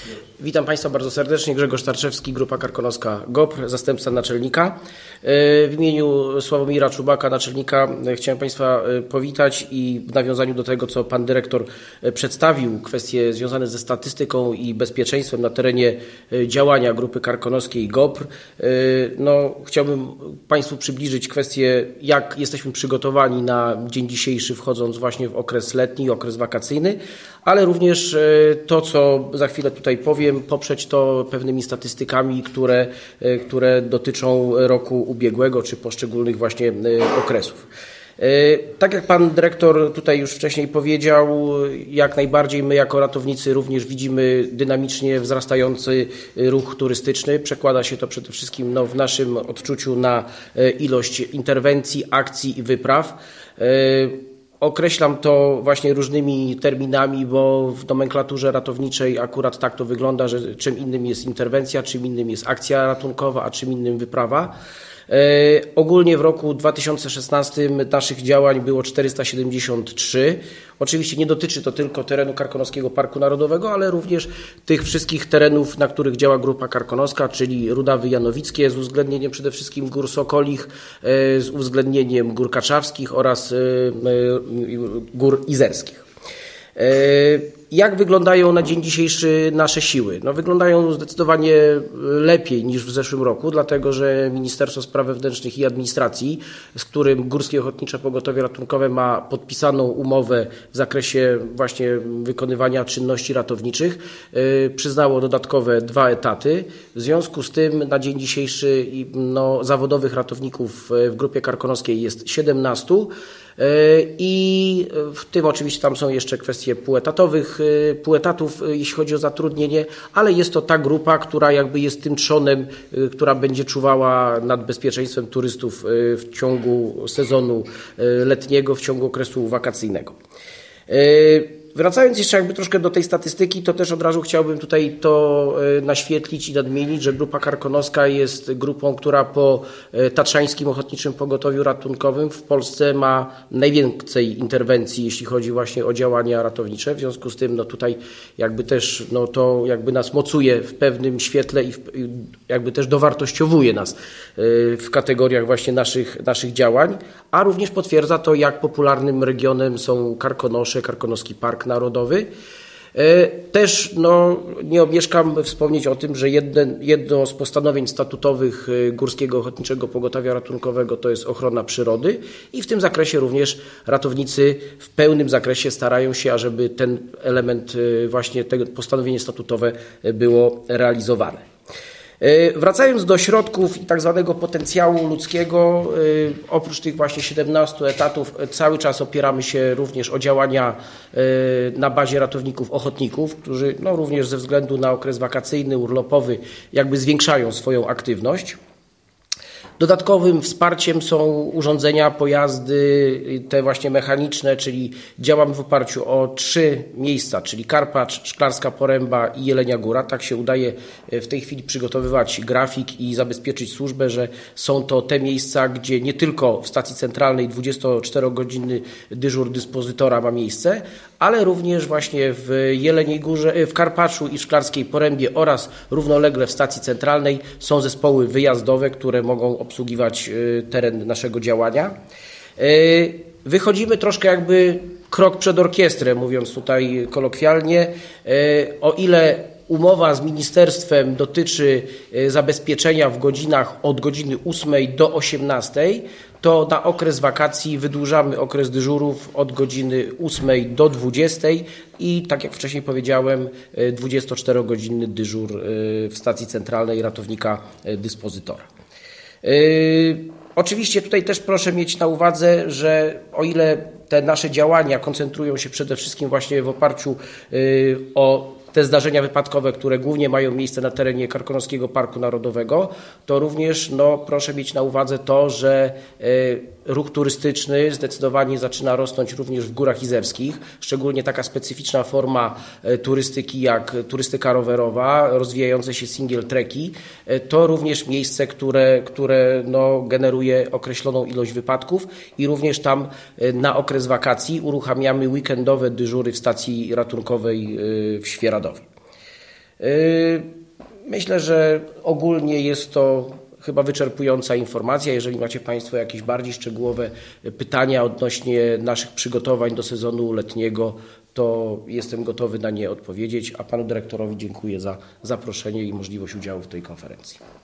Witam Państwa bardzo serdecznie. Grzegorz Tarczewski, Grupa Karkonoska GOPR, zastępca naczelnika. W imieniu Sławomira Czubaka, naczelnika, chciałem Państwa powitać i w nawiązaniu do tego, co Pan Dyrektor przedstawił, kwestie związane ze statystyką i bezpieczeństwem na terenie działania Grupy Karkonoskiej GOPR, chciałbym Państwu przybliżyć kwestię, jak jesteśmy przygotowani na dzień dzisiejszy, wchodząc właśnie w okres letni, okres wakacyjny, ale również to, co za chwilę tutaj powiem, poprzeć to pewnymi statystykami, które dotyczą roku ubiegłego czy poszczególnych właśnie okresów. Tak jak Pan Dyrektor tutaj już wcześniej powiedział, jak najbardziej my jako ratownicy również widzimy dynamicznie wzrastający ruch turystyczny. Przekłada się to przede wszystkim w naszym odczuciu na ilość interwencji, akcji i wypraw. Określam to właśnie różnymi terminami, bo w nomenklaturze ratowniczej akurat tak to wygląda, że czym innym jest interwencja, czym innym jest akcja ratunkowa, a czym innym wyprawa. Ogólnie w roku 2016 naszych działań było 473. Oczywiście nie dotyczy to tylko terenu Karkonoskiego Parku Narodowego, ale również tych wszystkich terenów, na których działa Grupa Karkonoska, czyli Rudawy Janowickie z uwzględnieniem przede wszystkim gór Sokolich, z uwzględnieniem gór Kaczawskich oraz gór Izerskich. Jak wyglądają na dzień dzisiejszy nasze siły? Wyglądają zdecydowanie lepiej niż w zeszłym roku, dlatego że Ministerstwo Spraw Wewnętrznych i Administracji, z którym Górskie Ochotnicze Pogotowie Ratunkowe ma podpisaną umowę w zakresie właśnie wykonywania czynności ratowniczych, przyznało dodatkowe 2 etaty. W związku z tym na dzień dzisiejszy zawodowych ratowników w Grupie Karkonoskiej jest 17. I w tym oczywiście tam są jeszcze kwestie półetatów, jeśli chodzi o zatrudnienie, ale jest to ta grupa, która jakby jest tym trzonem, która będzie czuwała nad bezpieczeństwem turystów w ciągu sezonu letniego, w ciągu okresu wakacyjnego. Wracając jeszcze troszkę do tej statystyki, to też od razu chciałbym tutaj to naświetlić i nadmienić, że Grupa Karkonoska jest grupą, która po Tatrzańskim Ochotniczym Pogotowiu Ratunkowym w Polsce ma najwięcej interwencji, jeśli chodzi właśnie o działania ratownicze. W związku z tym tutaj też to nas mocuje w pewnym świetle i też dowartościowuje nas w kategoriach właśnie naszych działań, a również potwierdza to, jak popularnym regionem są Karkonosze, Karkonoski Park Narodowy. Też nie omieszkam wspomnieć o tym, że jedno z postanowień statutowych Górskiego Ochotniczego Pogotowia Ratunkowego to jest ochrona przyrody i w tym zakresie również ratownicy w pełnym zakresie starają się, ażeby ten element, właśnie tego postanowienie statutowe było realizowane. Wracając do środków i tak zwanego potencjału ludzkiego, oprócz tych właśnie 17 etatów cały czas opieramy się również o działania na bazie ratowników ochotników, którzy również ze względu na okres wakacyjny, urlopowy zwiększają swoją aktywność. Dodatkowym wsparciem są urządzenia, pojazdy, te właśnie mechaniczne, czyli działamy w oparciu o 3 miejsca, czyli Karpacz, Szklarska Poręba i Jelenia Góra. Tak się udaje w tej chwili przygotowywać grafik i zabezpieczyć służbę, że są to te miejsca, gdzie nie tylko w stacji centralnej 24-godzinny dyżur dyspozytora ma miejsce, ale również właśnie w Jeleniej Górze, w Karpaczu i Szklarskiej Porębie oraz równolegle w stacji centralnej są zespoły wyjazdowe, które mogą obsługiwać teren naszego działania. Wychodzimy troszkę krok przed orkiestrę, mówiąc tutaj kolokwialnie. O ile umowa z ministerstwem dotyczy zabezpieczenia w godzinach od godziny 8 do 18, to na okres wakacji wydłużamy okres dyżurów od godziny 8 do 20 i tak jak wcześniej powiedziałem 24-godzinny dyżur w stacji centralnej ratownika dyspozytora. Oczywiście tutaj też proszę mieć na uwadze, że o ile te nasze działania koncentrują się przede wszystkim właśnie w oparciu o te zdarzenia wypadkowe, które głównie mają miejsce na terenie Karkonoskiego Parku Narodowego, to również proszę mieć na uwadze to, że ruch turystyczny zdecydowanie zaczyna rosnąć również w Górach Izerskich, szczególnie taka specyficzna forma turystyki jak turystyka rowerowa, rozwijające się single treki. To również miejsce, które generuje określoną ilość wypadków i również tam na okres wakacji uruchamiamy weekendowe dyżury w stacji ratunkowej w Świeradowie. Myślę, że ogólnie jest to chyba wyczerpująca informacja. Jeżeli macie Państwo jakieś bardziej szczegółowe pytania odnośnie naszych przygotowań do sezonu letniego, to jestem gotowy na nie odpowiedzieć, a panu dyrektorowi dziękuję za zaproszenie i możliwość udziału w tej konferencji.